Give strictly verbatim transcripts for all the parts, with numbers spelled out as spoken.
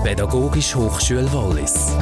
Pädagogische Hochschule Wallis.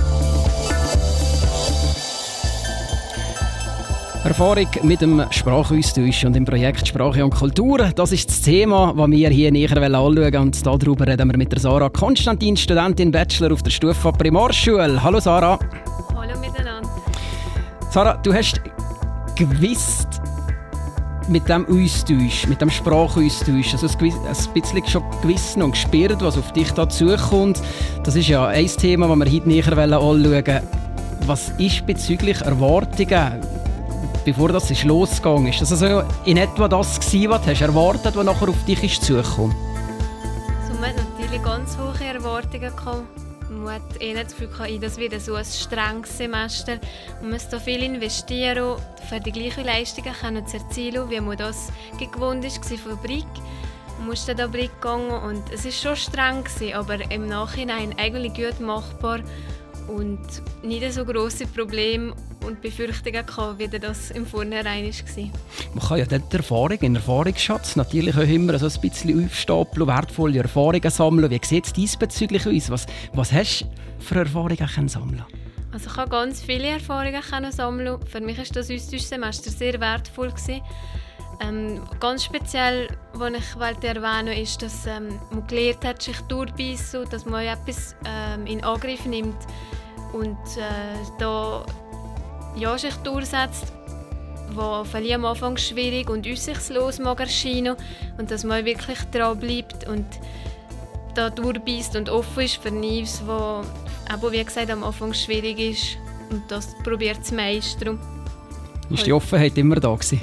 Erfahrung mit dem Sprachaustausch und dem Projekt Sprache und Kultur. Das ist das Thema, das wir hier näher anschauen wollen. Und darüber reden wir mit der Sarah Konstantin, Studentin Bachelor auf der Stufe Primarschule. Hallo Sarah. Hallo miteinander. Sarah, du hast gewusst, mit dem Austausch, mit dem Sprachaustausch, also ein bisschen schon gewissen und gespürt, was auf dich da zukommt. Das ist ja ein Thema, das wir heute näher anschauen wollen. Was ist bezüglich Erwartungen, bevor das ist losgegangen ist? Das also in etwa das gewesen, was du hast erwartet, was nachher auf dich ist zugekommen? Also man hat natürlich ganz hohe Erwartungen gehabt. Man hat eh nicht das Gefühl gehabt, das wird so ein strenges Semester. Man muss da viel investieren, für die gleichen Leistungen zu erzielen, wie man das gewohnt war von Brig. Man musste da Brig gehen und es war schon streng, aber im Nachhinein eigentlich gut machbar und nicht so grosse Probleme und Befürchtungen gehabt, wie das im Vornherein war. Man kann ja dort Erfahrung, einen Erfahrungsschatz natürlich auch immer so ein bisschen aufstapeln, wertvolle Erfahrungen sammeln. Wie sieht es diesbezüglich aus? Was, was hast du für Erfahrungen sammeln? Also ich habe ganz viele Erfahrungen sammeln. Für mich war das Austauschsemester sehr wertvoll. Ähm, ganz speziell, was ich erwähnen wollte, ist, dass ähm, man gelernt hat, sich durchbeissen, dass man etwas ähm, in Angriff nimmt und äh, da ja, sich durchsetzt, was vielleicht am Anfang schwierig und aussichtslos mag erscheinen, und dass man wirklich dran bleibt und da durchbeißt und offen ist für Neues, was aber wie gesagt am Anfang schwierig ist, und das probiert zu meistern. Ist die Offenheit immer da gewesen?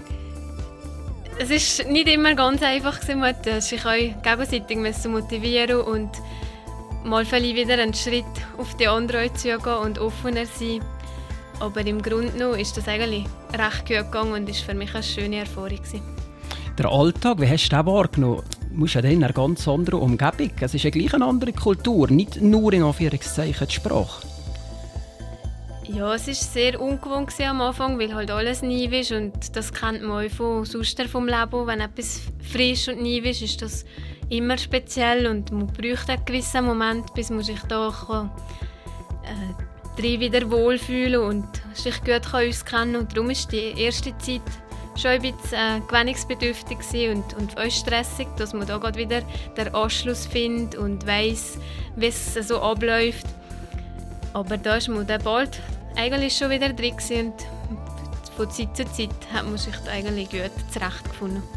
Es ist nicht immer ganz einfach gewesen, man musste sich auch gegenseitig motivieren und mal vielleicht wieder einen Schritt auf die andere zugehen und offener sein. Aber im Grunde genommen ist das eigentlich recht gut gegangen und ist für mich eine schöne Erfahrung gewesen. Der Alltag, wie hast du den wahrgenommen? Du musst ja dann in einer ganz anderen Umgebung. Es ist ja gleich eine andere Kultur, nicht nur in Anführungszeichen die Sprache. Ja, es war sehr ungewohnt am Anfang, weil halt alles neu ist und das kennt man auch von sonst vom Leben. Wenn etwas frisch und neu ist, ist das immer speziell und man braucht einen gewissen Moment, bis man sich da kann, äh, drin wieder wohlfühlen und sich gut auskennen kann. Und darum war die erste Zeit schon ein bisschen äh, gewöhnungsbedürftig und, und auch stressig, dass man da gerade wieder den Anschluss findet und weiss, wie es so abläuft. Aber da ist man dann bald eigentlich schon wieder drin und von Zeit zu Zeit hat man sich da eigentlich gut zurechtgefunden.